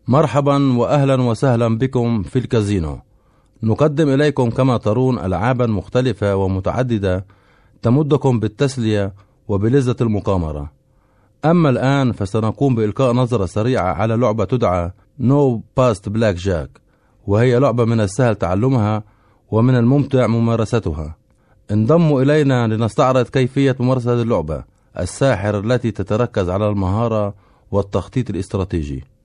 مرحبا وأهلا وسهلا بكم في الكازينو. نقدم إليكم كما ترون ألعابا مختلفة ومتعددة تمدكم بالتسلية وبلذة المقامرة. أما الآن فسنقوم بإلقاء نظرة سريعة على لعبة تدعى نو باست بلاك جاك، وهي لعبة من السهل تعلمها ومن الممتع ممارستها. انضموا إلينا لنستعرض كيفية ممارسة هذه اللعبة الساحرة التي تتركز على المهارة والتخطيط الاستراتيجي.